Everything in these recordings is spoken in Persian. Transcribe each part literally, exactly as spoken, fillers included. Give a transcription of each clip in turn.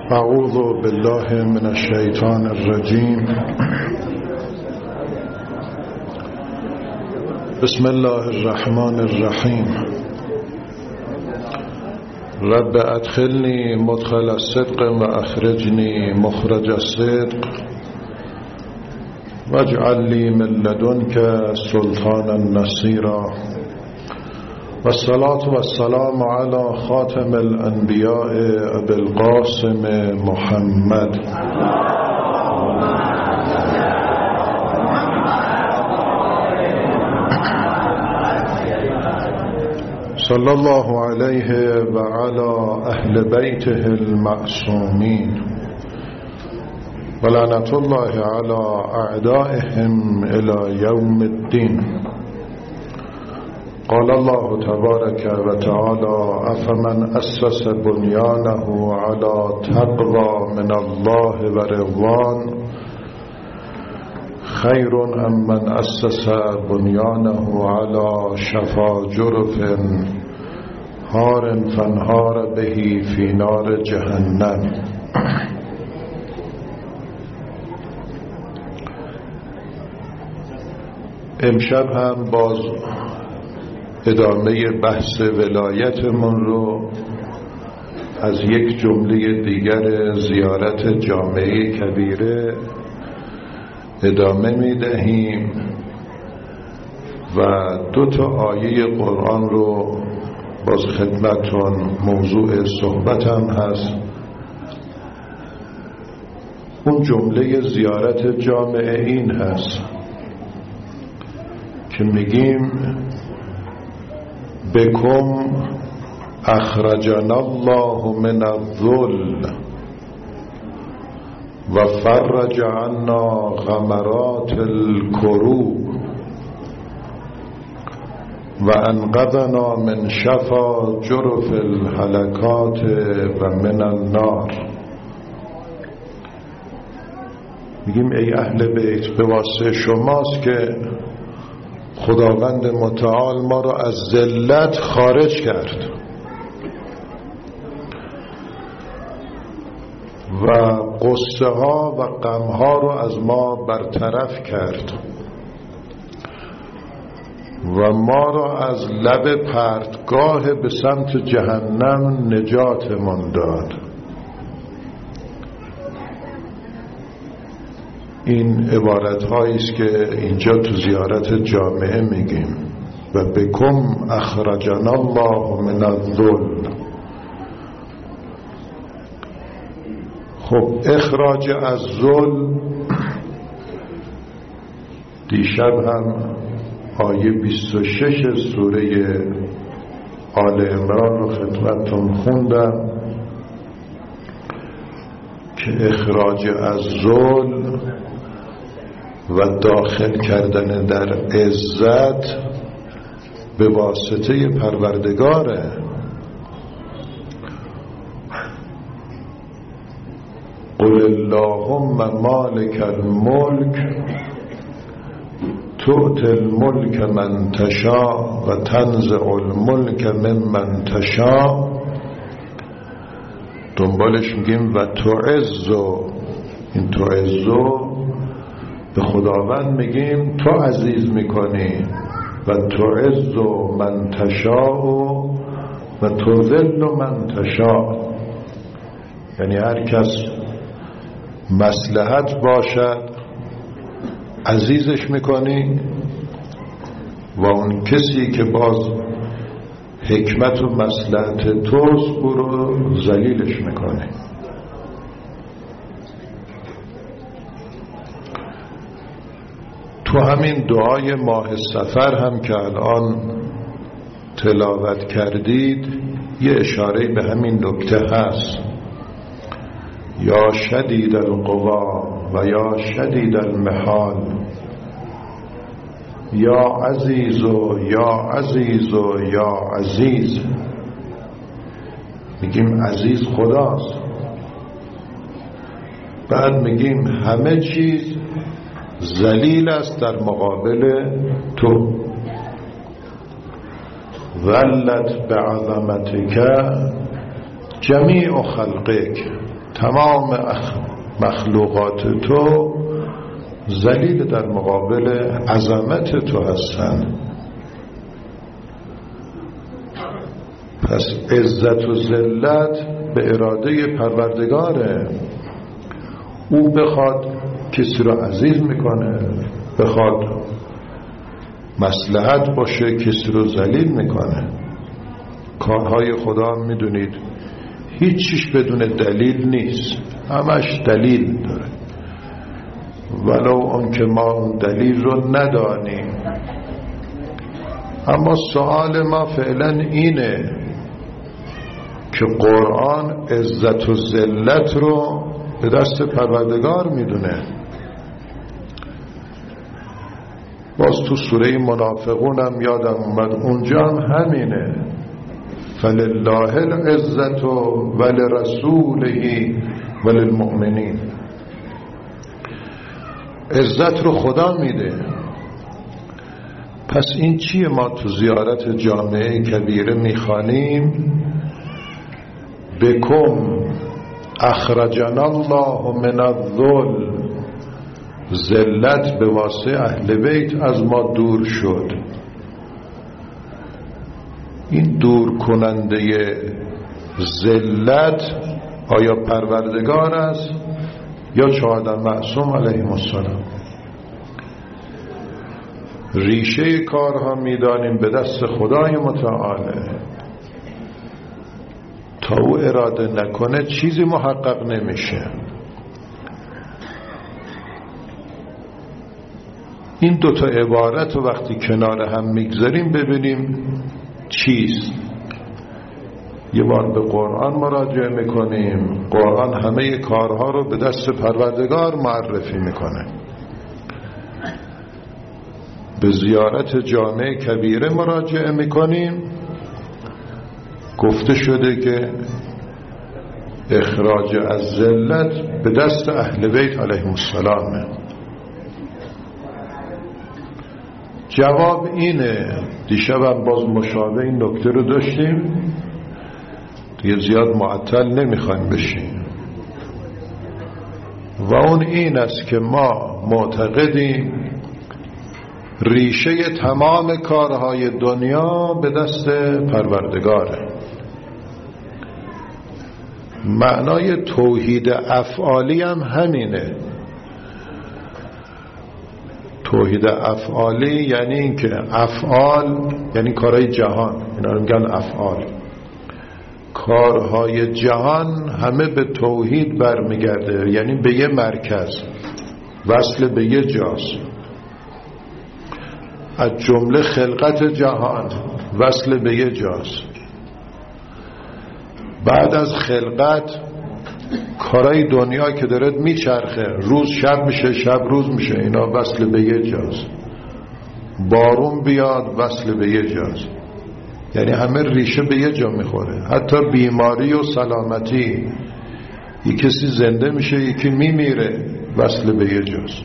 اعوذ بالله من الشیطان الرجیم. بسم الله الرحمن الرحیم. رب ادخلنی مدخل الصدق و اخرجنی مخرج الصدق واجعل لی من لدنک سلطانا نصیرا. والصلاة والسلام على خاتم الانبیاء ابی القاسم محمد صلی الله علیه و علی اهل بیته المعصومین و لعنت الله علی اعدائهم الی یوم الدین. قال الله تبارك وتعالى افمن اسس بنيانه على تقوى من الله ورضوان خير ام من اسس بنيانه على شفا جرف هار فانهار به في نار جهنم. امشب هم باز ادامه بحث ولایتمون رو از یک جمله دیگر زیارت جامعه کبیره ادامه می دهیم و دو تا آیه قرآن رو باز خدمتون موضوع صحبتم هست. اون جمله زیارت جامعه این هست که میگیم بکم اخرجنا الله من الذل و فرج عنا غمرات الکروب و انقذنا من شفا جرف الهلکات و من النار. میگیم ای اهل بیت، به واسطه شماست که خداوند متعال ما را از ذلت خارج کرد و غصه ها و غم ها را از ما برطرف کرد و ما را از لب پرتگاه به سمت جهنم نجاتمان داد. این عبارت هایی است که اینجا تو زیارت جامعه میگیم و بکم اخرجنا الله من الذل. خب اخراج از ذل، دیشب هم آیه بیست و شش سوره آل عمران رو خدمتتون خوندم که اخراج از ذل و داخل کردن در عزت به واسطه پروردگاره. قل اللهم مالک الملک تؤتی الملک من تشاء و تنزع الملک ممن تشاء. دنبالش میگیم و تعزو. این تعزو به خداوند میگیم تو عزیز میکنی و تعزو من تشاء و تذل من تشاء، یعنی هر کس مصلحت باشد عزیزش میکنی و اون کسی که باز حکمت و مصلحت توست او رو ذلیلش میکنی. تو همین دعای ماه صفر هم که الان تلاوت کردید یه اشاره به همین نکته هست. یا شدید القوا و یا شدید المحال، یا عزیز و یا عزیز و یا عزیز. میگیم عزیز خداست، بعد میگیم همه چیز ذلیل است در مقابل تو. ولت بعظمتک جمیع خلقک، تمام مخلوقات تو ذلیل در مقابل عظمت تو هستن. پس عزت و ذلت به اراده پروردگاره. او بخواد کسی رو عزیز میکنه، بخواد مصلحت باشه کسی رو ذلیل میکنه. کارهای خدا میدونید هیچیش بدون دلیل نیست، همش دلیل داره، ولو اون که ما اون دلیل رو ندانیم. اما سوال ما فعلا اینه که قرآن عزت و ذلت رو به دست پروردگار میدونه. باز تو سوره منافقون هم یادم اومد، اونجا هم همینه، فلله العزت ولرسوله وللمؤمنین. عزت رو خدا میده. پس این چیه ما تو زیارت جامعه کبیره میخوانیم؟ بکم اخرجنا الله من الذل. ذلت به واسطه اهل بیت از ما دور شد. این دور کننده ذلت آیا پروردگار است یا چه آدم معصوم علیهم السلام؟ ریشه کارها میدانیم به دست خدای متعاله. تا او اراده نکنه چیزی محقق نمیشه. این دوتا عبارت رو وقتی کنار هم میگذاریم ببینیم چیست. یه بار به قرآن مراجعه میکنیم، قرآن همه کارها رو به دست پروردگار معرفی میکنه. به زیارت جامعه کبیره مراجعه میکنیم، گفته شده که اخراج از ذلت به دست اهل بیت علیهم السلامه. جواب اینه، دیشبم باز مشابه این نکته رو داشتیم، دیگه زیاد معطل نمیخوایم بشیم، و اون این است که ما معتقدیم ریشه تمام کارهای دنیا به دست پروردگاره. معنای توحید افعالی هم همینه. توحید افعالی یعنی این که افعال یعنی کارهای جهان، اینا رو میگن افعال. کارهای جهان همه به توحید برمیگرده، یعنی به یه مرکز، وصل به یه جاست. از جمله خلقت جهان وصل به یه جاست. بعد از خلقت کارهای دنیا که داره میچرخه، روز شب میشه شب روز میشه، اینا وصل به یه جاست. بارون بیاد وصل به یه جاست. یعنی همه ریشه به یه جا میخوره. حتی بیماری و سلامتی، یکی کسی زنده میشه یکی میمیره، وصل به یه جاست.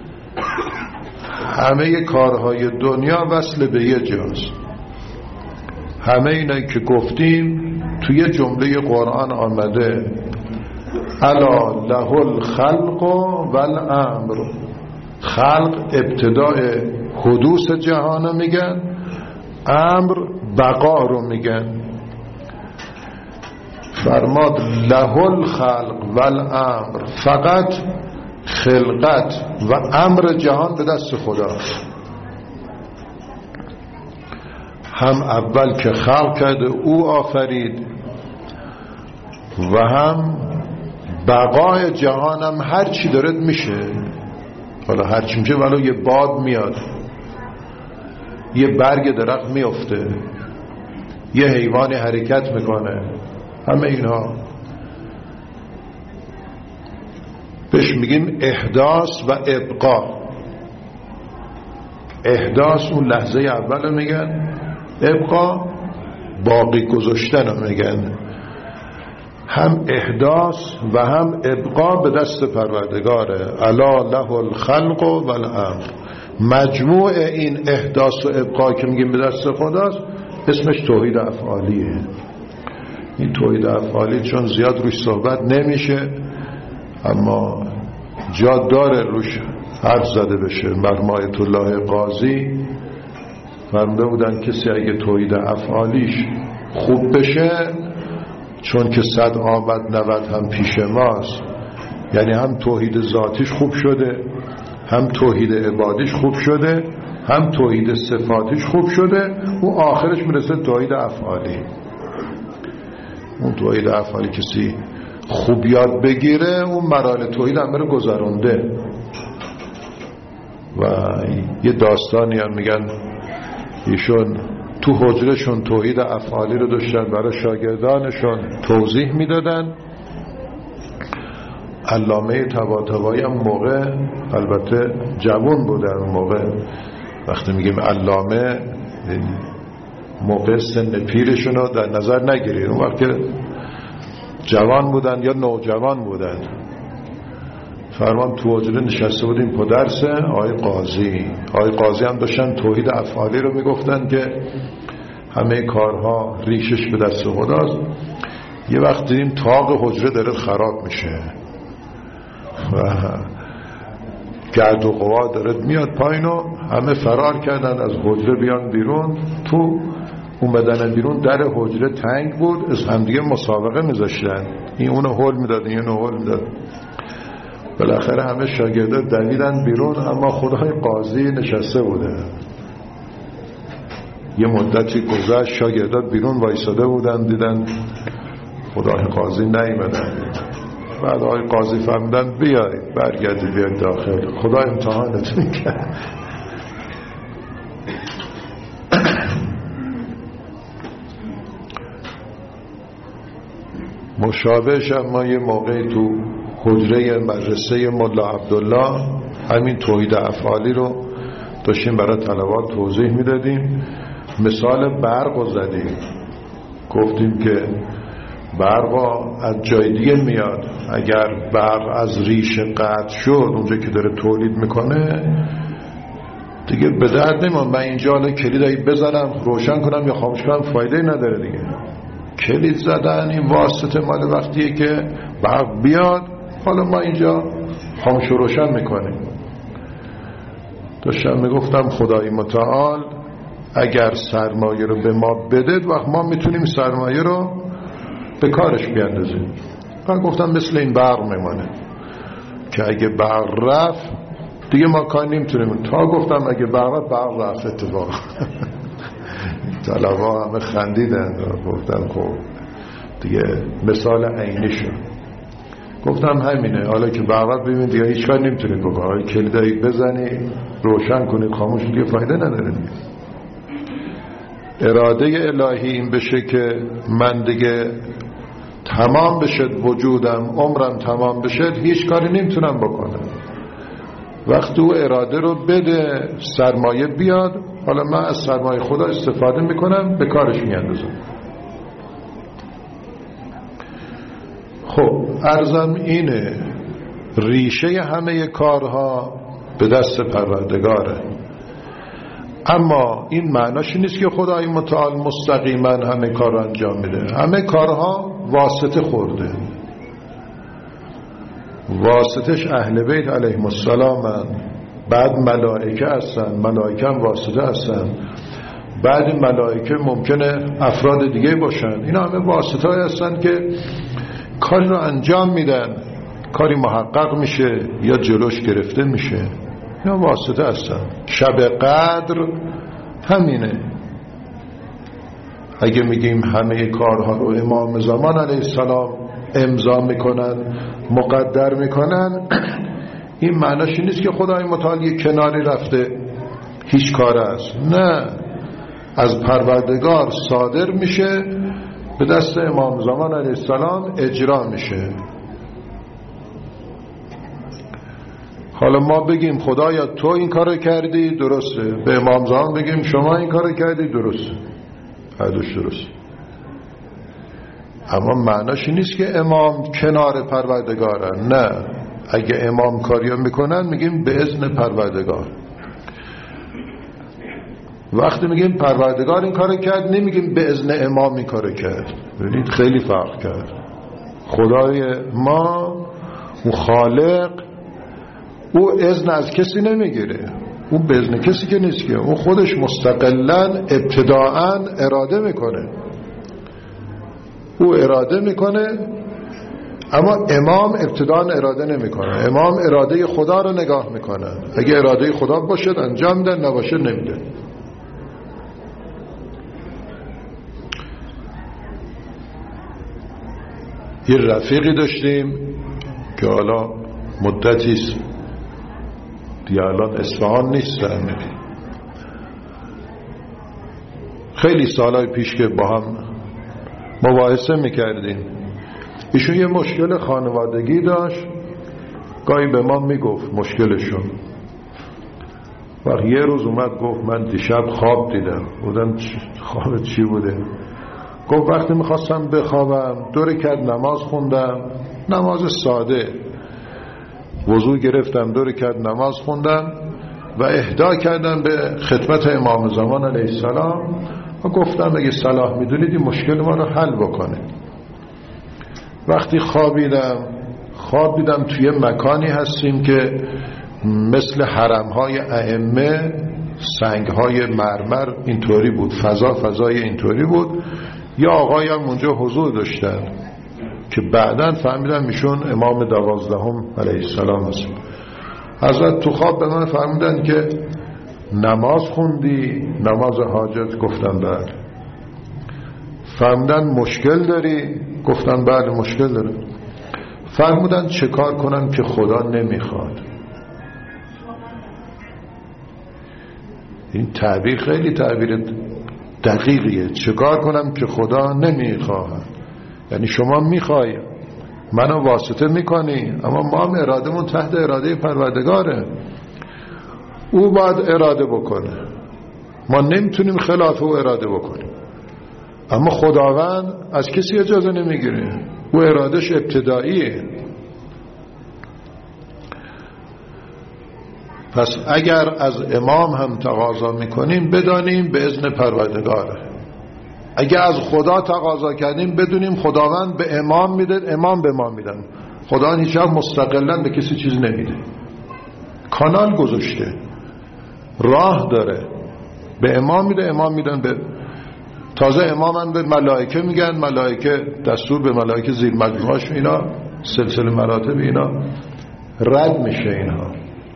همه کارهای دنیا وصل به یه جاست. همه اینایی که گفتیم توی جمله قرآن آمده، الا له الخلق والامر. خلق ابتداء حدوث جهان میگن، امر بقا رو میگن. فرماد له الخلق والامر، فقط خلقت و امر جهان به دست خداست. هم اول که خلق کرده او آفرید، و هم بقای جهان هم هر چی داره میشه. حالا هر چی میشه، ولو یه باد میاد، یه برگ درخت میفته، یه حیوانی حرکت میکنه، همه اینها بهش میگیم احداث و ابقا. احداث اون لحظه اول میگن، ابقا باقی گذاشتن رو میگن. هم احداث و هم ابقا به دست پروردگاره. الا له الخلق والامر. مجموع این احداث و ابقا که میگیم به دست خداست، اسمش توحید افعالیه. این توحید افعالی چون زیاد روش صحبت نمیشه اما جا داره روش حرف زده بشه. مرحوم آیت الله قاضی فرموده بودن کسی اگه توحید افعالیش خوب بشه، چون که صد آمد نود هم پیش ماست، یعنی هم توحید ذاتیش خوب شده، هم توحید عبادیش خوب شده، هم توحید صفاتیش خوب شده، اون آخرش میرسه توحید افعالی. اون توحید افعالی کسی خوب یاد بگیره اون مراحل توحید هم بره گذرونده. و یه داستانی هم میگن ایشون تو حجرشون توحید افعالی رو داشتن، برای شاگردانشون توضیح میدادن. علامه طباطبایی هم موقع البته جوان بودن، اون موقع وقتی میگیم علامه موقع سن پیرشون رو در نظر نگیرید، اون وقت که جوان بودن یا نوجوان بودن. فرمان تو حجره نشسته بودیم پا درس آقای قاضی. آقای قاضی هم داشتن توحید افعالی رو میگفتن که همه کارها ریشش به دست خداست. یه وقت دیدیم طاق حجره داره خراب میشه و گرد و غبار داره میاد پایین و همه فرار کردن از حجره بیان بیرون. تو اومدن بیرون در حجره تنگ بود، از همدیگه مسابقه میذاشتن، این اونو هول میداد این اونو هول میداد. بالاخره همه شاگردا دویدن بیرون اما خدای قاضی نشسته بوده. یه مدتی گذشت شاگردا بیرون وایساده بودن، دیدن خدای قاضی نیومدن. بعد آقای قاضی فهمیدن بیایید برگردید بیاید داخل، خدا امتحانتون کرد. مشابهش ما یه موقعی تو حجره مدرسه ملا عبدالله همین توحید افعالی رو داشتیم برای طلبات توضیح میدادیم. مثال برق رو زدیم، گفتیم که برق از جای دیگه میاد. اگر برق از ریش قطع شد اونجا که داره تولید میکنه دیگه به درد نمیاد من اینجا حالا کلیدایی بزنم روشن کنم یا خاموش کنم، فایده نداره دیگه. کلید زدن این واسطه مال وقتیه که برق بیاد، حالا ما اینجا خاموش و روشن میکنیم. داشتم میگفتم خدای متعال اگر سرمایه رو به ما بده وقت ما میتونیم سرمایه رو به کارش بیاندازیم. من گفتم مثل این برق میمانه که اگه برق رفت دیگه ما کار نمیتونیم. تا گفتم اگه برق رفت برق رفت اتفاق. طلبا همه خندیدن، گفتم خب دیگه مثال عینی شد. گفتم همینه، حالا که برق رفت ببینید دیگه هیچ کار نمیتونید بکنید، کلیدایی بزنید روشن کنید خاموش دیگه فایده نداره. اراده الهی این بشه که من دیگه تمام بشه وجودم، عمرم تمام بشه، هیچ کاری نمیتونم بکنم. وقتی او اراده رو بده سرمایه بیاد، حالا من از سرمایه خدا استفاده میکنم به کارش میاندازم. خب عرضم اینه ریشه همه کارها به دست پروردگاره، اما این معناش نیست که خدای متعال مستقیما همه کار رو انجام میده. همه کارها واسطه خورده، واسطش اهل بیت علیهم السلام، بعد ملائکه هستن، ملائکه هم واسطه هستن، بعد این ملائکه ممکنه افراد دیگه باشن. اینا همه واسطه هستن که کاری رو انجام میدن، کاری محقق میشه یا جلوش گرفته میشه، یا واسطه هستن. شب قدر همینه. اگه میگیم همه کارها رو امام زمان علیه السلام امضا میکنن مقدر میکنن، این معناش نیست که خدای متعال یک کناری رفته هیچ کار است. نه، از پروردگار صادر میشه به دست امام زمان علیه السلام اجرا میشه. حالا ما بگیم خدایا تو این کارو کردی درسته، به امام زمان بگیم شما این کارو کردی درسته، هردوش درسته. اما معناش نیست که امام کنار پروردگارن. نه، اگه امام کاریو میکنن میگیم به اذن پروردگار. وقتی میگیم پروردگار این کارو کرد نمیگیم به اذن امام این کارو کرد. ببینید خیلی فرق کرد. خدای ما اون خالق او اذن از کسی نمیگیره، اون به اذن کسی که نیست که، اون خودش مستقلاً ابتداءً اراده میکنه، او اراده میکنه. اما امام ابتداءً اراده نمیکنه، امام اراده خدا رو نگاه میکنه. اگه اراده خدا باشد انجام میدن، نباشه نمیدن. یه رفیقی داشتیم که حالا مدتیست دیگه، الان اصفهان نیستن، خیلی سالهای پیش که با هم مباحثه میکردیم. ایشون یه مشکل خانوادگی داشت، گاهی به ما میگفت مشکلشون. وقت یه روز اومد گفت من دیشب خواب دیدم. بودم خواب چی بوده؟ گفت وقتی میخواستم بخوابم دو رکعت نماز خوندم، نماز ساده، وضو گرفتم، دو رکعت نماز خوندم و اهدا کردم به خدمت امام زمان علیه السلام و گفتم اگه صلاح میدونید این مشکل ما رو حل بکنه. وقتی خوابیدم خواب دیدم توی مکانی هستیم که مثل حرمهای ائمه، سنگهای مرمر اینطوری بود، فضا فضای اینطوری بود. یا آقایی هم اونجا حضور داشتن که بعداً فهمیدم ایشون امام دوازدهم علیه السلام هست. حضرت تو خواب به من فرمودن که نماز خوندی؟ نماز حاجت؟ گفتم بله. فرمودن مشکل داری؟ گفتم بله مشکل دارم. فرمودن چه کار کنم که خدا نمیخواد؟ این تعبیر خیلی تعبیر دقیقیه. چه کار کنم که خدا نمیخواد؟ یعنی شما میخوای، منو واسطه میکنی، اما ما هم ارادمون تحت اراده پروردگاره، او باید اراده بکنه، ما نمیتونیم خلاف او اراده بکنیم. اما خداوند از کسی اجازه نمیگیره، او ارادش ابتداییه. پس اگر از امام هم تقاضا میکنیم بدانیم به اذن پروردگاره. اگر از خدا تقاضا کردیم بدونیم خداوند به امام میده، امام به ما میدن. خداوند هیچ وقت مستقلاً به کسی چیز نمیده، کانال گذاشته، راه داره، به امام میده، امام میدن به تازه امامن به ملائکه میگن، ملائکه دستور به ملائکه زیر مجموعاش، اینا سلسله مراتب اینا رد میشه اینها.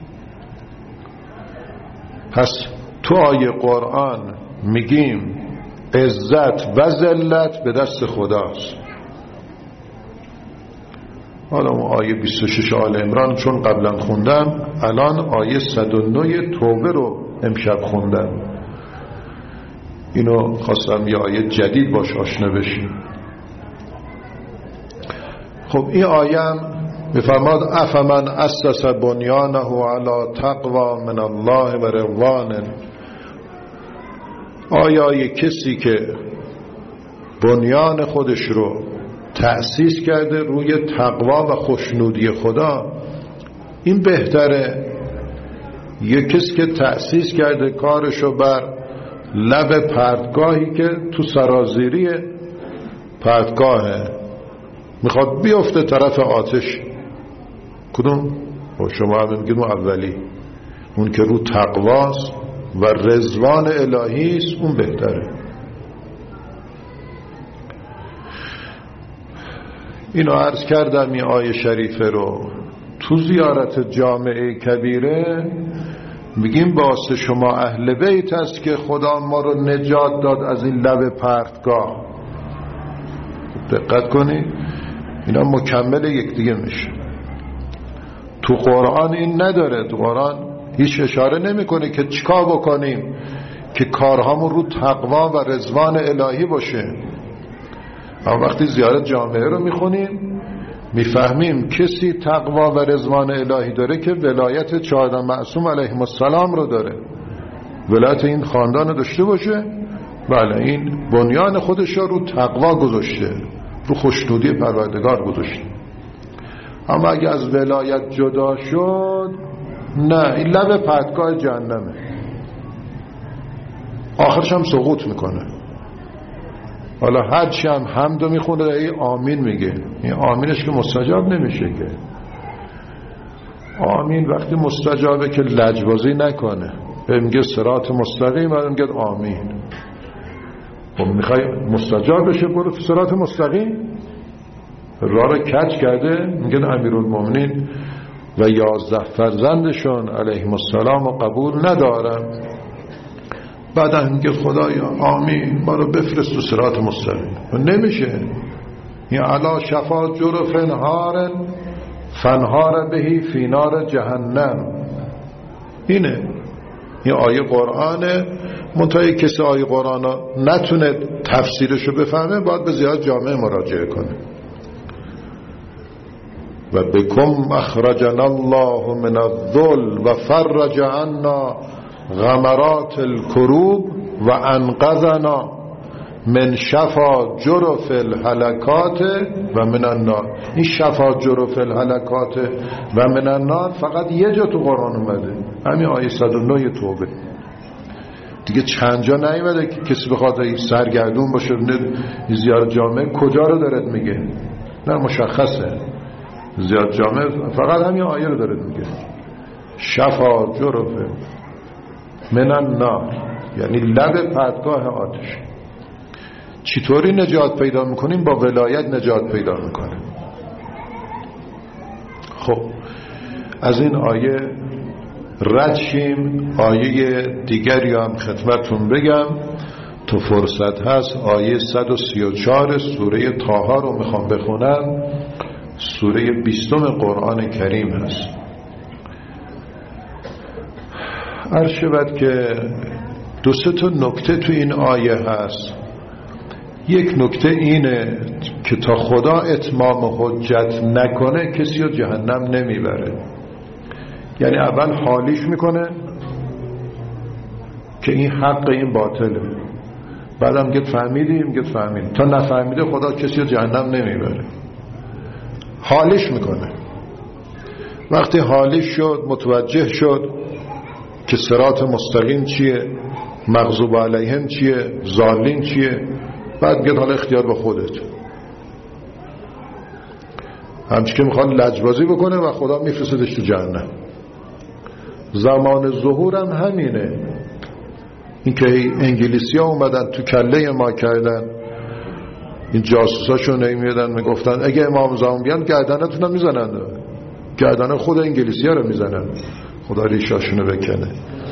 پس تو آیه قرآن میگیم عزت و ذلت به دست خداست. حالا اون آیه بیست و شش آل عمران چون قبلا خوندم، الان آیه صد و نه توبه رو امشب خوندم، اینو خواستم یه آیه جدید باش آشنا بشیم. خب این آیه هم میفرماد افمن اسس بنیانه علی تقوی من الله و رضوان. آیا یک کسی که بنیان خودش رو تأسیس کرده روی تقوا و خوشنودی خدا، این بهتره یک کسی که تأسیس کرده کارشو بر لب پرتگاهی که تو سرازیری پرتگاهه، میخواد بیفته طرف آتش؟ کدوم؟ شما هم میگید اولی، اون که رو تقواست و رضوان الهی است، اون بهتره. اینو عرض کردم این آیه شریفه رو تو زیارت جامعه کبیره میگیم واسه شما اهل بیت است که خدا ما رو نجات داد از این لب پرتگاه. دقت کنید اینا مکمل یکدیگه میشه. تو قرآن این نداره، تو قرآن هیچ اشاره نمیکنه که چیکار بکنیم که کارهامون رو تقوا و رضوان الهی باشه. اما وقتی زیارت جامعه رو میخونیم میفهمیم کسی تقوا و رضوان الهی داره که ولایت چهارده معصوم علیهم السلام رو داره، ولایت این خاندان رو داشته باشه. بله این بنیان خودش رو تقوا گذاشته، رو خوشنودی پروردگار گذاشته. اما اگه از ولایت جدا شد، نه، این لب پرتگاه جهنمه. آخرش هم سقوط میکنه. حالا هرچی هم حمدو میخونه ای آمین میگه، این آمینش که مستجاب نمیشه که. آمین وقتی مستجابه که لجبازی نکنه، میگه صراط مستقیم و میگه آمین. خب میخوای مستجاب بشه برو تو صراط مستقیم. راه رو کج کرده، میگه امیرالمومنین و یازده فرزندشون علیهم السلام و قبول ندارن. بعد هم میگه خدایا آمین ما رو بفرست تو صراط مستقیم. نمیشه. این علا شفا جرف انهار فنهار بهی فی نار جهنم. اینه این آیه قرآنه. منتهی کسی آیه قرآن نتونه تفسیرشو بفهمه باید به زیاد جامعه مراجعه کنه. و بکم اخرجنا الله من الذل و فرج عنا غمرات الکروب و انقذنا من شفا جرف الهلکات و من النار. این شفا جرف الهلکات و من النار فقط یه جا تو قرآن اومده، همین آیه صد و نه توبه. دیگه چند جا نیومده که کسی بخواد سرگردون باشه زیاد جامعه کجا رو دارد میگه. نه مشخصه زیاد جامعه فقط همین آیه رو دارد میگه، شفا جرف من النار، یعنی لب پرتگاه آتش. چطوری نجات پیدا میکنیم؟ با ولایت نجات پیدا میکنیم. خب از این آیه رد شیم. آیه دیگری هم خدمتتون بگم تو فرصت هست. آیه صد و سی و چهار سوره طه رو میخوام بخونم. سوره بیستم قرآن کریم هست. عرض شود که دو سه تا نکته تو این آیه هست. یک نکته اینه که تا خدا اتمام حجت نکنه کسی رو جهنم نمیبره. یعنی اول حالیش میکنه که این حق این باطله، بعدم گفت فهمیدیم گفت فهمیدیم. تا نفهمیده خدا کسی رو جهنم نمیبره. حالیش میکنه. وقتی حالیش شد متوجه شد که صراط مستقیم چیه، مغضوب علیهم چیه، ضالین چیه، بعد گفت حالا اختیار به خودت. همچی که میخواد لجبازی بکنه و خدا میفرستدش تو جهنم. زمان ظهور هم همینه. این که انگلیسی ها اومدن تو کله ما کردن، این جاسوساشون نمیدن میگفتن اگه امام زمان بیان گردنتون هم میزنن، گردن خود انگلیسی ها رو میزنن. خدا ریشاشونو بکنه.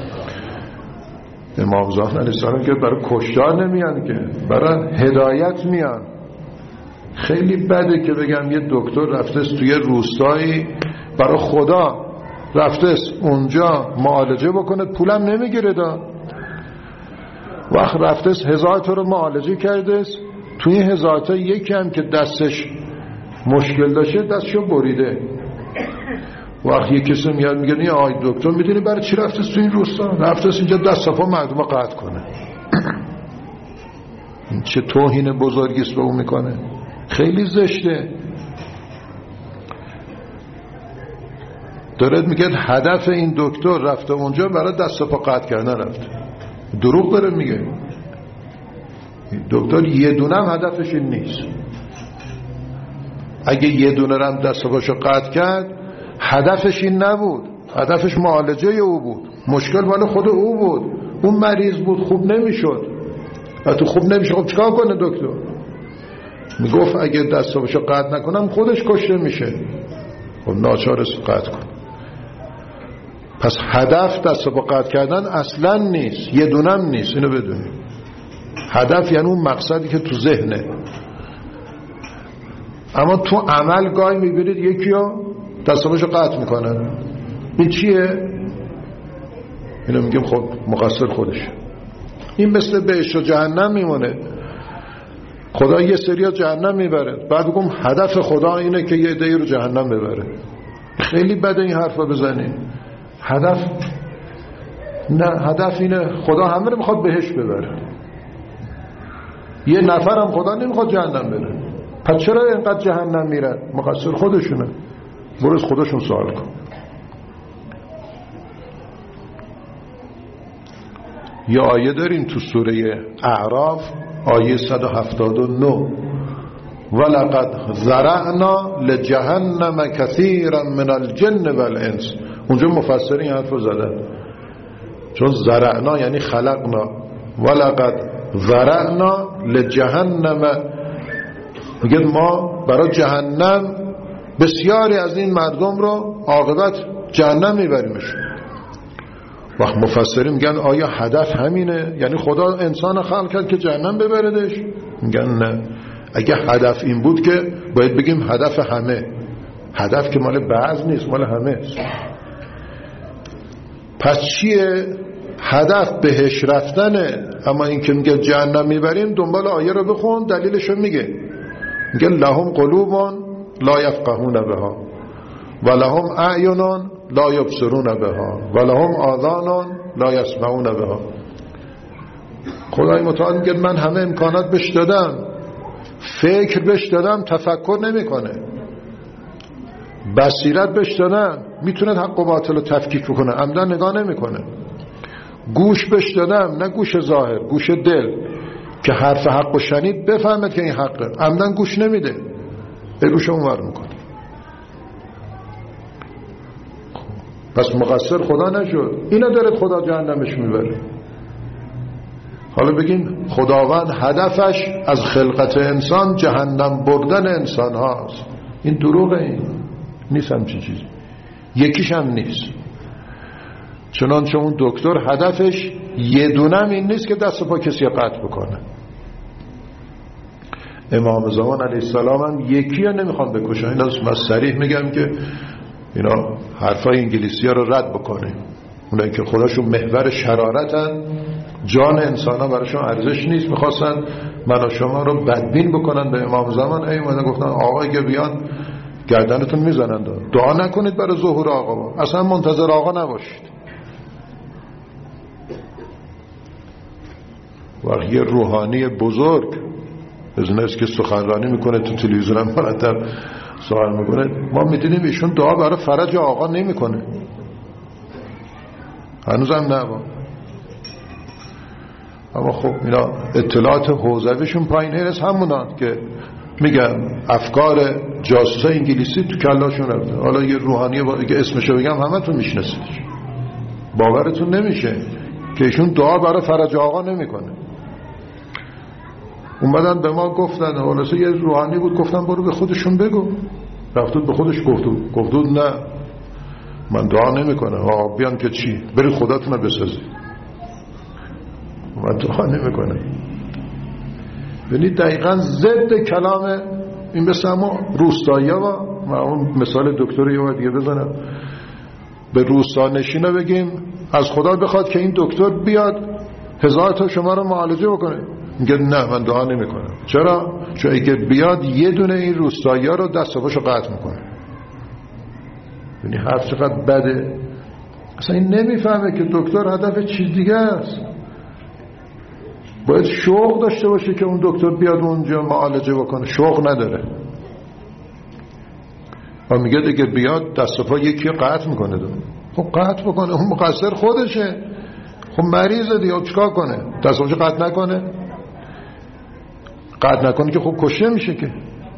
امام زمان علیه السلام که برای کشتار نمیان که برای هدایت میان. خیلی بده که بگم یه دکتر رفته توی روستایی برای خدا رفته اونجا معالجه بکنه، پولم نمیگیره دا. وقت رفته هزار تا رو معالجه کرده، توی این هزار تا یکی هم که دستش مشکل داشته دستشو بریده. وقت یک کسی میاد میگه نه آی دکتر میدونی برای چی رفته تو این روستا؟ رفته اینجا دست صفا مردم قطع کنه. این چه توهین بزرگیست به اون میکنه. خیلی زشته. دارد میگه هدف این دکتر رفته اونجا برای دست پا قطع کردن رفته. دروغ داره میگه. دکتر یه دونه هم هدفش این نیست. اگه یه دونه هم دست پاشو قطع کرد هدفش این نبود، هدفش معالجه او بود. مشکل مال خود او بود. اون مریض بود خوب نمیشد و تو خوب نمیشه خب چیکار کنه دکتر؟ میگفت اگه دست پاشو قطع نکنم خودش کشته میشه. خب ناچار است قطع کن. پس هدف دست پا قطع کردن اصلا نیست، یه دونم نیست. اینو بدونید. هدف یعنی اون مقصدی که تو ذهنه. اما تو عمل گاهی میبینید یکی ها دست پاشو قطع میکنن. این چیه؟ اینو میگم خب مقصر خودش. این مثل بهشت و جهنم میمونه. خدا یه سری جهنم میبره، بعد بگم هدف خدا اینه که یه عده‌ای رو جهنم ببره. خیلی بده این حرفا بزنی. هدف نه، هدف اینه خدا همه رو میخواد بهش ببره. یه نفر هم خدا نمیخواد جهنم بره. پس چرا اینقدر جهنم میرن؟ مقصر خودشونه. برو از خودشون سوال کن. یه آیه داریم تو سوره اعراف، آیه صد و هفتاد و نه، ولقد ذرأنا لجهنم کثیرا من الجن والانس. اونجا مفسرین حرف رو زدن، چون ذرأنا یعنی خلقنا، ولقد ذرأنا لجهنم، میگه ما برای جهنم بسیاری از این مردم رو عاقبت جهنم میبریمشون. وقت مفسرین میگن آیا هدف همینه؟ یعنی خدا انسان خلق کرد که جهنم ببردش؟ میگن نه، اگه هدف این بود که باید بگیم هدف همه. هدف که مال بعض نیست، مال همه است. پس چیه؟ هدف بهش رفتنه. اما این که میگه جهنم میبریم، دنبال آیه رو بخون، دلیلشو میگه. میگه لهم قلوب لا یفقهون بها و لهم اعین لا یبصرون بها و لهم آذان لا یسمعون بها. خدای متعال میگه من همه امکانات بهش دادم، فکر بهش دادم، تفکر نمیکنه. بصیرت بهش دادم، میتونه حق و باطل رو تفکیک بکنه، عمدن نگاه نمیکنه. گوش بهش دادم، نه گوش ظاهر، گوش دل، که حرف حق و شنید بفهمد که این حقه، عمدن گوش نمیده، به گوش اونور میکنه. پس مقصر خدا نشد، اینا داره خدا جهنمش میبره. حالا بگیم خداوند هدفش از خلقت انسان جهنم بردن انسان هاست. این دروغه، این نیست همچین چیزی، یکیش هم نیست. چنانچه اون دکتر هدفش یه دونم این نیست که دست و پا کسی قطع بکنه. امام زمان علیه السلام هم یکی ها نمیخوان بکشن. این از من صریح میگم که اینا حرفای انگلیسی ها رو رد بکنه. اونایی که خودشون محور شرارتن، جان انسان ها براشون ارزش نیست، میخواستن من و شما رو بدبین بکنن به امام زمان. ای اومدن گفتن آقا اگه بیان گردنتون میزنن، دعا نکنید برای ظهور آقا، اصلا منتظر آقا نباشید. و یه روحانی بزرگ از ایناست که سخنرانی میکنه تو تلویزیون هم مرتب سوال میکنه، ما میدونیم ایشون دعا برای فرج آقا نمیکنه، هنوزم نه. اما خب اینا اطلاعات حوزویشون پایین هست، همونان که میگن افکار جاسوسای انگلیسی تو کلاشون رفته. حالا یه روحانی با... که اسمشو بگم همه تون میشناسیدش، باورتون نمیشه که ایشون دعا برای فرج آقا نمیکنه. اومدن به ما گفتن، حالا یه روحانی بود، گفتن برو به خودشون بگو. رفتود به خودش گفتود گفتود نه من دعا نمیکنم. آقا بیان که چی؟ برید خداتون رو بسازید، من دعا نمیکنم. یعنی دقیقا ضد کلام این. مثل ما روستایی ها، من اون مثال دکتر یه دیگه بزنم، به روستا نشینه بگیم از خدا بخواد که این دکتر بیاد هزار تا شما رو معالجه بکنه، میگه نه من دعا نمی کنم. چرا؟ چون اگه بیاد یه دونه این روستایی ها رو دست و پاشو قطع میکنه. یعنی حرف چقدر بده. اصلا این نمیفهمه که دکتر هدف چیز دیگه است. باید شوق داشته باشه که اون دکتر بیاد اونجا معالجه بکنه، شوق نداره. و میگه دیگه بیاد دست و پا یکی قطع میکنه. خب قطع بکنه، اون مقصر خودشه. خب مریضه دیگه، چیکار کنه؟ دست و پاشو قطع نکنه؟ قطع نکنه که خب کشته میشه که.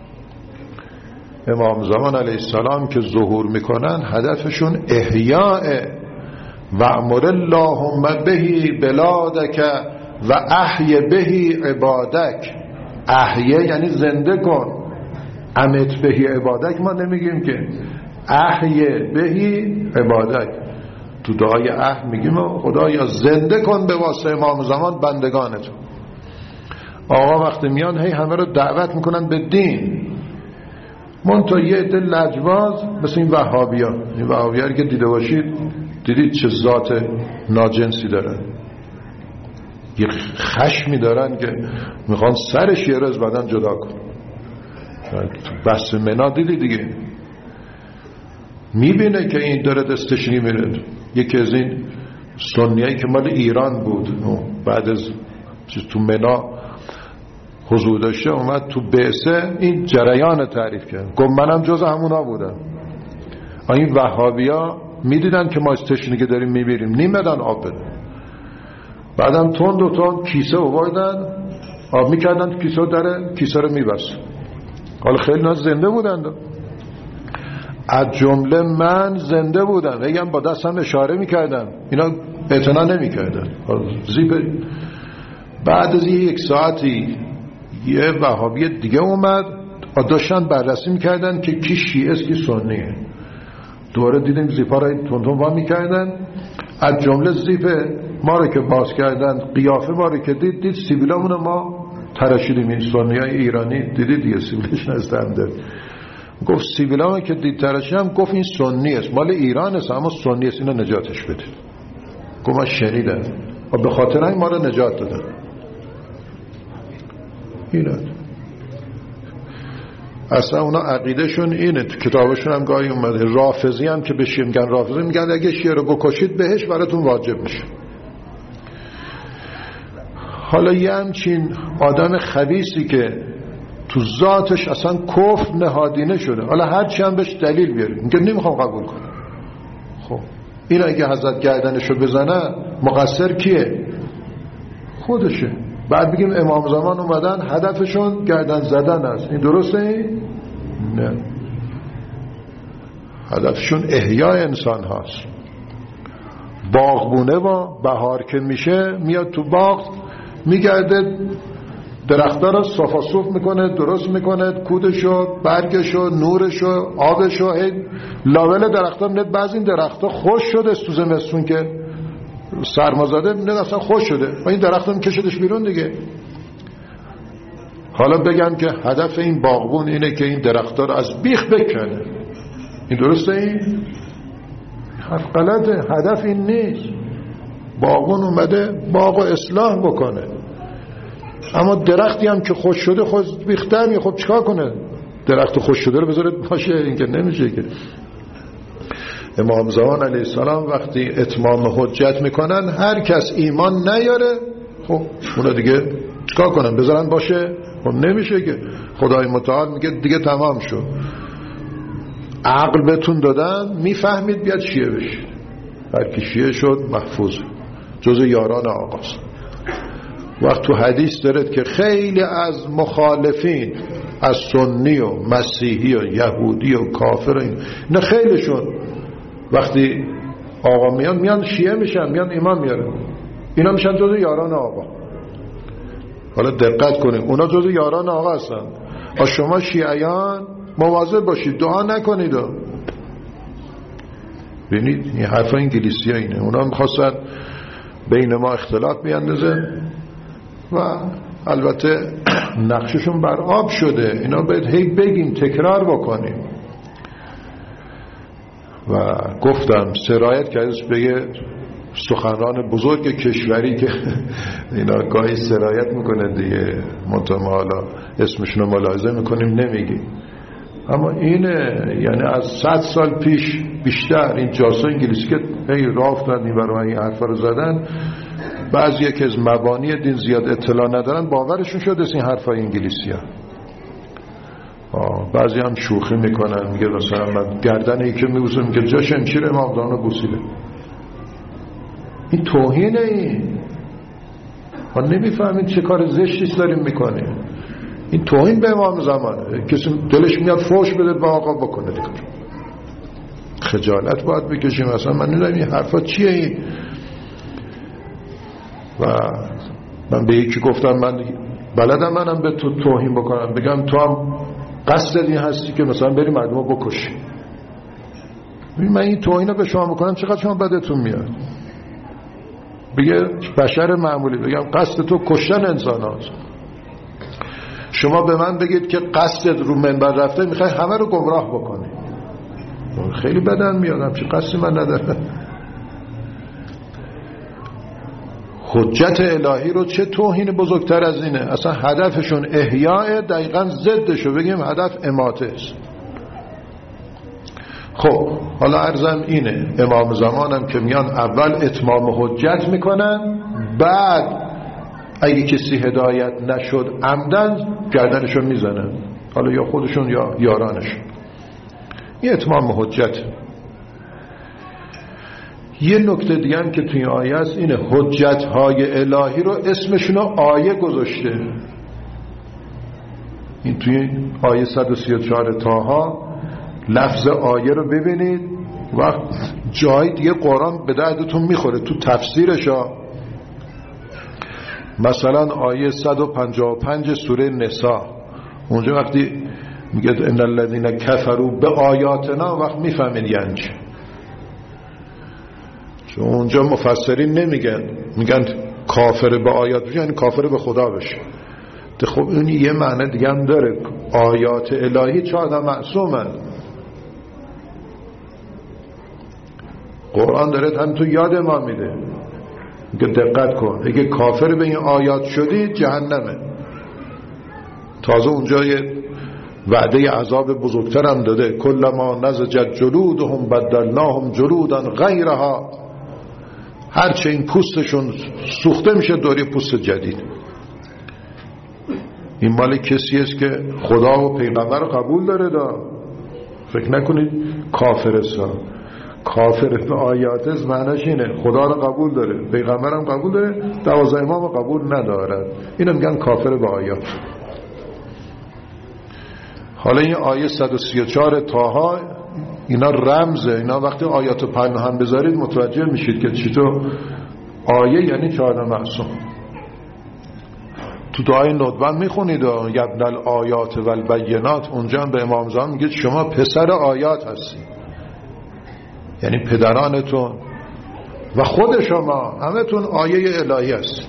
امام زمان علیه السلام که ظهور میکنن هدفشون احیاء و امر اللهم بهی بلادک و احی بهی عبادک. احیه یعنی زنده کن، امت بهی عبادک ما نمیگیم که، احی بهی عبادک. تو دعای اح میگیم خدایا زنده کن به واسطه امام زمان بندگانتو. آقا وقتی میان هی همه رو دعوت میکنن به دین، منتها یه عده لجباز مثل این وهابی ها. این وهابی ها که دیده باشید، دیدید چه ذات ناجنسی دارن، یه خشمی دارن که میخوان سرش یه روز بدن جدا کن. بس منا دیدی دیگه، میبینه که این داره دستشنی میره. یکی از این سنیایی که مال ایران بود بعد از تو منا حضور داشته، اومد تو بعثه این جریان تعریف کرد، گفت منم جز همونا بودم. این وهابی ها میدیدن که ما استشنی که داریم میبیریم نیمدن آب بده، بعدم تون دو تون کیسه رو بایدن آب میکردن تو کیسه رو داره کیسه رو میبست. حالا خیلی ناز زنده بودن دو. از جمله من زنده بودم بگم با دستم اشاره میکردم اینا اعتنا نمیکردن. زیپ بعد از یک ساعتی یه وهابی دیگه اومد داشتن بررسی میکردن که کی شیعه است کی سنیه. دوباره دیدیم زیپا رو تون تون وا میکردن. از جمله زیپ ما رو که باز کردن قیافه ما رو که دید دید سیبیلامون ما تراشیدیم. این سنیای ایرانی دیدید دیگه سیبیلش نزدن دارد. گفت سیبیلامو که دید تراشیدم گفت این سنی است مال ایران است اما سنی است اینو نجاتش بده. گفت من شنیدم و به خاطر این ما رو نجات دادن. اینا اصلا اونا عقیدهشون اینه. تو کتابشون هم گاهی اومده رافضی هم که به شیعه میگن رافضی میگن اگه شیعه رو بکشید بهش براتون واجب میشه. حالا یه همچین آدم خبیثی که تو ذاتش اصلا کفر نهادینه شده حالا هرچی هم بهش دلیل بیاریم میگه نمیخوام قبول کنم. خب این اگه حضرت گردنشو بزنه مقصر کیه؟ خودشه. بعد بگیم امام زمان اومدن هدفشون گردن زدن است. این درسته این؟ نه. هدفشون احیای انسان هاست. باغبونه و بهار که میشه میاد تو باغ میگرده درختها رو صفا صوف میکنه درست میکنه کودشو برگشو نورشو آبشو لاول درختها میاد. بعضی این درختها خوش شده تو زمستون که سرمازاده میاد اصلا خوش شده و این درختها میکشدش بیرون دیگه. حالا بگم که هدف این باغبون اینه که این درختها رو از بیخ بکنه. این درسته؟ این حرف غلطه. هدف این نیست. باغبون اومده باغ اصلاح بکنه اما درختی هم که خوش شده خود بیختر می خب چیکار کنه؟ درخت خوش شده رو بذاره باشه؟ این که نمیشه که. امام زمان علیه السلام وقتی اتمام حجت میکنن هر کس ایمان نیاره خب اونا دیگه چیکار کنن؟ بذارن باشه؟ خب نمیشه که. خدای متعال میگه دیگه تمام شد. عقل بهتون دادن میفهمید بیاد شیعه بشید. هر کی شیعه شد محفوظ جز یاران آقاست. وقت تو حدیث دارد که خیلی از مخالفین از سنی و مسیحی و یهودی و کافر و این نه خیلیشون وقتی آقا میان میان شیعه میشن میان ایمان میارن اینا میشن جز یاران آقا. حالا دقت کنید اونا جز یاران آقا هستن. از شما شیعیان مواظب باشید دعا نکنید. ببینید این حرفا انگلیسی ها اینه. اونا میخواستن بین ما اختلاف بیاندازه و البته نقششون بر آب شده. اینا باید هی بگیم تکرار بکنیم. و گفتم سرایت که ازش بگه سخنران بزرگ کشوری که اینا گاهی سرایت میکنه دیگه منطقه حالا اسمشون رو ملاحظه میکنیم نمیگیم اما اینه. یعنی از صد سال پیش بیشتر این جاسوس انگلیسی که هی راه افتادن این برای این حرفا رو زدن بعضی که از مبانی دین زیاد اطلاع ندارن باورشون شده این حرفای انگلیسی ها. بعضی هم شوخی میکنن میگه مثلا من گردن یکی میبوسم میگه جا شمشیر امام زمان رو بوسیده. این توهینه. این ما نمیفهمید چه کار زشتی داریم میکنیم. این توهین به امام زمانه. کسی دلش میاد فوش بده به آقا بکنه دیگه. خجالت باید بکشیم. اصلا من نمیدونم این حرفا چیه این. و من به یکی گفتم من بلدم منم به تو توهین بکنم بگم تو هم قصد این هستی که مثلا بری مردم رو بکشی. من این توهین رو به شما بکنم چقدر شما بدتون میاد. بگه بشر معمولی بگم قصد تو کشتن انسان هاست. شما به من بگید که قصد رو منبر رفته میخوای همه رو گمراه بکنی. خیلی بدن میادم چه قصدی من ندارم. حجت الهی رو چه توهین بزرگتر از اینه. اصلا هدفشون احیاء دقیقا ضدشو بگیم هدف اماته است. خب حالا عرضم اینه امام زمانم که میان اول اتمام حجت میکنن بعد اگه کسی هدایت نشد عمدن گردنشون میزنن حالا یا خودشون یا یارانشون. این اتمام حجت. یه نکته دیگه هم که توی آیه است اینه، حجت‌های الهی رو اسمشونو آیه گذاشته. این توی آیه صد و سی و چهار طه لفظ آیه رو ببینید، وقت جای دیگه قرآن به دردتون میخوره تو تفسیرش ها. مثلا آیه صد و پنجاه و پنج سوره نساء، اونجا وقتی میگه ان الذين كفروا بآیاتنا، وقت میفهمین یعنی چی. چون اونجا مفسرین نمیگن، میگن کافر به آیات یعنی کافر به خدا بشه. خب اون یه معنی دیگه هم داره، آیات الهی چه آدم معصومن. قرآن داره هم تو یاد ما میده، میگه دقت کن اگه کافر به این آیات شدی جهنمه. تازه اونجا یه وعده عذاب بزرگتر هم داده، کلما نضجت جلودهم بدلناهم جلودا غیرها، هرچه این پوستشون سوخته میشه دوری پوست جدید. این مال کسی است که خدا و پیغمبر قبول داره دا. فکر نکنید کافر است. کافر به آیات است معنیش اینه خدا رو قبول داره، پیغمبر هم قبول داره، دوازده امام قبول ندارد، اینو میگن کافر به آیات. حالا این آیه صد و سی و چهار طه اینا رمزه، اینا وقتی آیات پناه هم بذارید متوجه میشید که چطور آیه یعنی چهار معصوم. تو دعای ندبه میخونید یبن الآیات و البینات، اونجا به امام زمان میگه شما پسر آیات هستی، یعنی پدرانتون و خود شما همتون آیه الهی هست.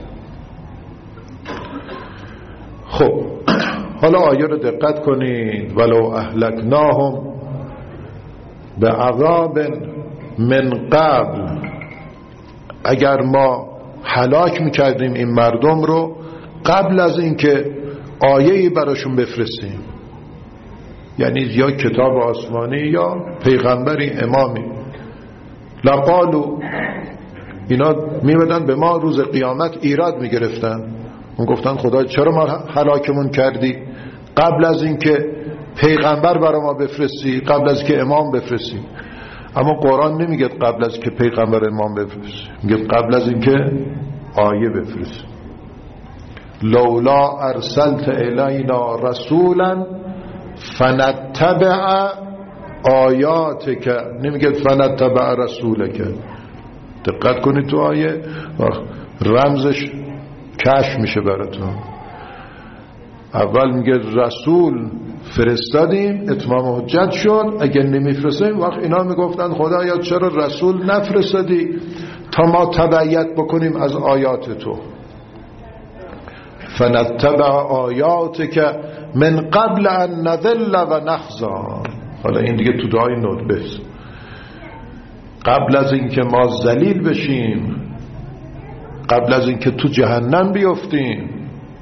خب حالا آیه رو دقت کنید، ولو اهلکناهم به عذاب من قبل، اگر ما هلاک میکردیم این مردم رو قبل از اینکه آیه‌ای براشون بفرستیم، یعنی یا کتاب آسمانی یا پیغمبری امامی، لقالو، اینا میمدن به ما روز قیامت ایراد میگرفتن، اون گفتن خدا چرا ما هلاکمون کردی قبل از اینکه پیغمبر برای ما بفرستی، قبل از که امام بفرستی. اما قرآن نمیگه قبل از که پیغمبر امام بفرستی، میگه قبل از اینکه آیه بفرستی. لولا ارسلت الینا رسولا فنتبع آیاتک، نمیگه فنتبع رسولک. دقت کنید تو آیه رمزش کشف میشه براتون. اول میگه رسول فرستادیم اتمام حجت شد، اگر نمیفرستیم وقت اینا میگفتن خدایا چرا رسول نفرستادی تا ما تبعیت بکنیم از آیات تو. فنتبع آیاتک من قبل ان نذل و نخزا. حالا این دیگه تو دعای ندبه، قبل از اینکه ما ذلیل بشیم، قبل از اینکه تو جهنم بیفتیم.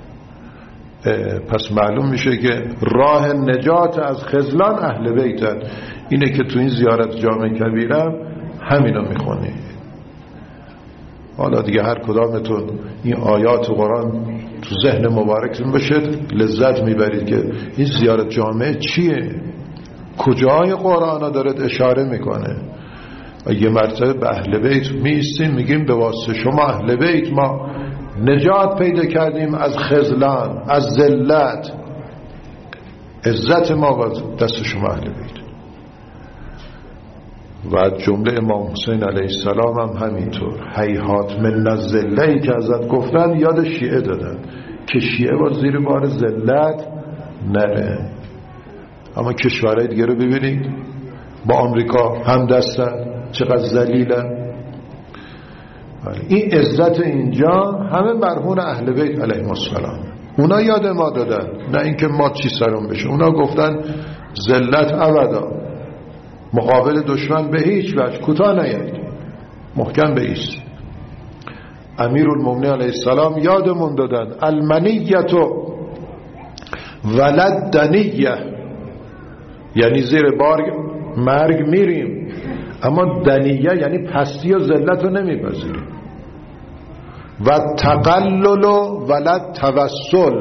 پس معلوم میشه که راه نجات از خذلان اهل بیتن. اینه که تو این زیارت جامع کبیرم همینو میخونی. حالا دیگه هر کدامتون این آیات قرآن تو ذهن مبارکتون بشید لذت میبرید که این زیارت جامع چیه، کجای قرآن دارد اشاره میکنه. و یه مرتبه به اهل بیت میستیم میگیم به واسطه شما اهل بیت ما نجات پیدا کردیم از خذلان، از ذلت. عزت ما و دست شما اهل بیت. و جمله امام حسین علیه السلام هم همینطور، هیهات من الذله‌ای که ازت گفتن یاد شیعه دادن که شیعه با زیر بار ذلت نره. اما کشورهای دیگه رو ببینید، با آمریکا هم دستن، چقدر ذلیلن. این عزت اینجا همه مرهون اهل بیت علیهم السلام. اونا یاد ما دادن، نه اینکه ما چی سرم بشه. اونا گفتن ذلت ابدا، مقابل دشمن به هیچ وجه کوتاه نیایید، محکم بایستید. امیرالمومنین علیه السلام یادمون دادن المنیت ولد دنیه، یعنی زیر بار مرگ میریم، اما دنیه یعنی پستی و ذلت رو نمیپذیریم. و تقلل ولد توسل،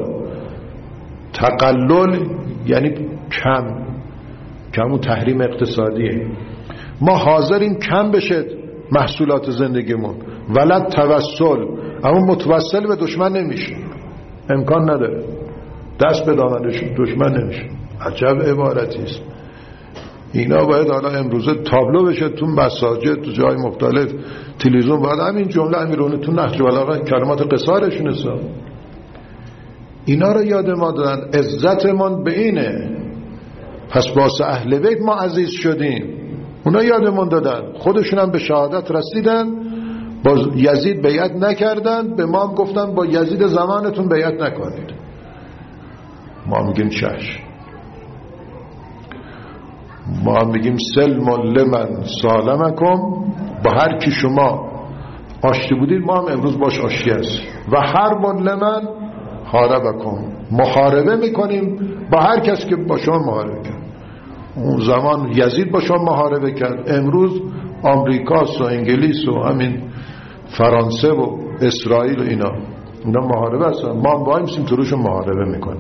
تقلل یعنی کم، کمون تحریم اقتصادیه. ما حاضریم کم بشه محصولات زندگیمون. ولد توسل، اما متوسل به دشمن نمیشه، امکان نداره، دست به دامن دشمن نمیشه. عجب عبارتی است. اینا باید حالا امروزه تابلو بشه تو مساجد، تو جای مختلف، تلویزیون، باید همین جمله امیرونه تو نهج البلاغه کلمات قصارشون حساب. اینا رو یاد ما دادن. عزتمون به اینه، پس واسه اهل بیت ما عزیز شدیم. اونا یادمون دادن، خودشون هم به شهادت رسیدن، با یزید بیعت نکردن، به ما هم گفتن با یزید زمانتون بیعت نکنید. ما میگیم چش، ما میگیم سلم لمن سالمکم، با هر کی شما آشتی بودید ما هم امروز باش آشتی هست. و حرب لمن حاربکم، محاربه میکنیم با هر کس که با شما محاربه کرد. اون زمان یزید با شما محاربه کرد، امروز آمریکاست و انگلیس و همین فرانسه و اسرائیل و اینا اینا محاربه هستن، ما هم با همیم توروشون محاربه میکنیم.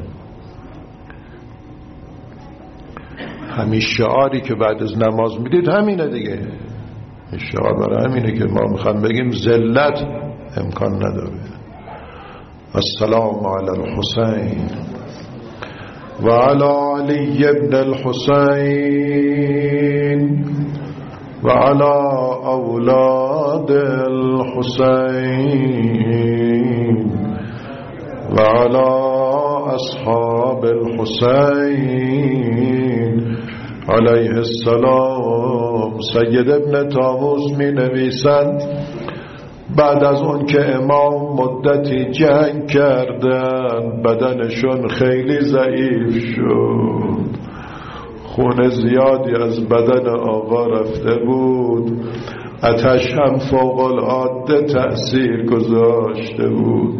همین شعاری که بعد از نماز میدید همینه دیگه. شعار برای همینه که ما میخوام بگیم ذلت امکان نداره. السلام علی الحسین و علی علی ابن الحسین و علی اولاد الحسین و علی اصحاب الحسین علیه السلام. سید ابن طاووس می نویسند بعد از اون که امام مدتی جنگ کردن، بدنشون خیلی ضعیف شد، خون زیادی از بدن آقا رفته بود، آتش هم فوق العاده تأثیر گذاشته بود.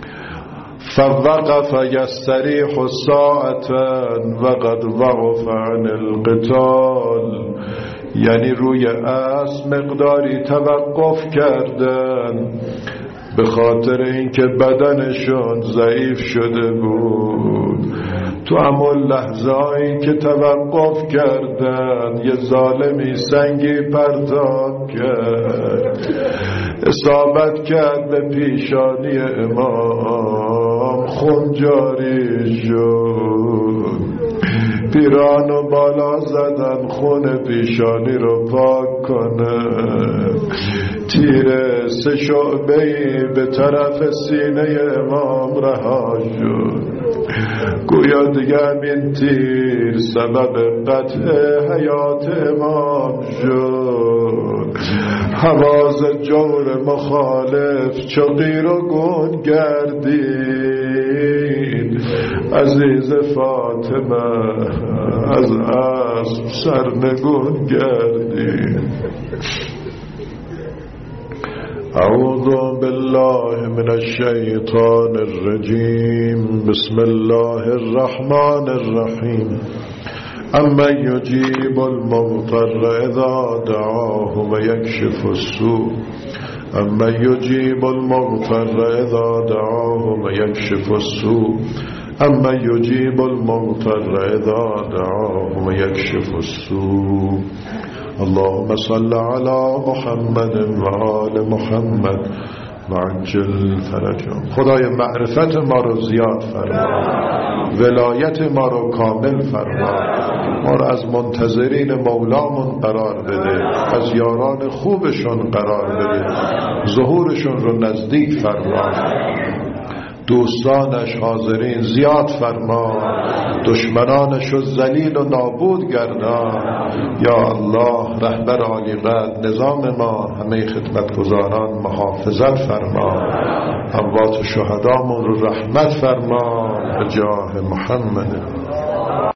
فوقف یستریح ساعتا وقد وقف عن القتال، یعنی روی اسب مقداری توقف کردن به خاطر اینکه بدنشون ضعیف شده بود. تو همون لحظه‌ای که توقف کردن یه ظالمی سنگی پرتاب کرد، اصابت کرد به پیشانی امام، خون جاری شد. پیرانو بالا زدن خون پیشانی رو پاک کنه. تیر سه شعبه‌ای به طرف سینه امام رها شد. گویا دیگه همین تیر سبب قطع حیات امام شد. حواس جور مخالف چقیر و گون گردید. عزیز فاطمه از اسب سرنگون گردید. اعوذ بالله من الشیطان الرجیم. بسم الله الرحمن الرحیم. اما یجیب المضطر اذا دعاه و یکشف السوء. اما یجیب المضطر اذا دعاه و یکشف السوء. اما یجیب المضطر اذا دعاه و یکشف السوء. اللهم صل على محمد و آل محمد و عجل فرجهم. خدای معرفت ما رو زیاد فرما، ولایت ما رو کامل فرما، ما رو از منتظرین مولامون قرار بده، از یاران خوبشون قرار بده، ظهورشون رو نزدیک فرما، دوستانش حاضرین زیاد فرما، دشمنانش رو ذلیل و نابود گردان. یا الله رهبر عالی قدر نظام ما، همه خدمتگزاران محافظت فرما، اموات شهدامون رو رحمت فرما به جاه محمد.